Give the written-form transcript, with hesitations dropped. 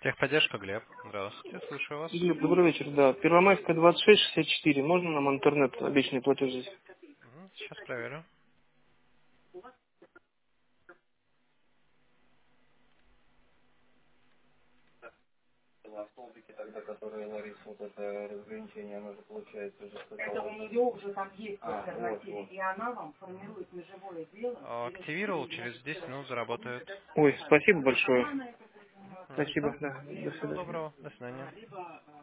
Техподдержка, Глеб. Здравствуйте, слушаю вас. Глеб, добрый вечер. Да, Первомайская, 2664. Можно нам интернет обещанный платеж здесь? Сейчас проверю. На столбике тогда, который Ларис, вот это разграничение, оно же получается уже это у нее уже там есть вот. И она вам формирует межевое дело через Активировал, через 10 минут заработает. Ой, спасибо большое. Все. Спасибо, да. До Всего свидания. доброго. До свидания.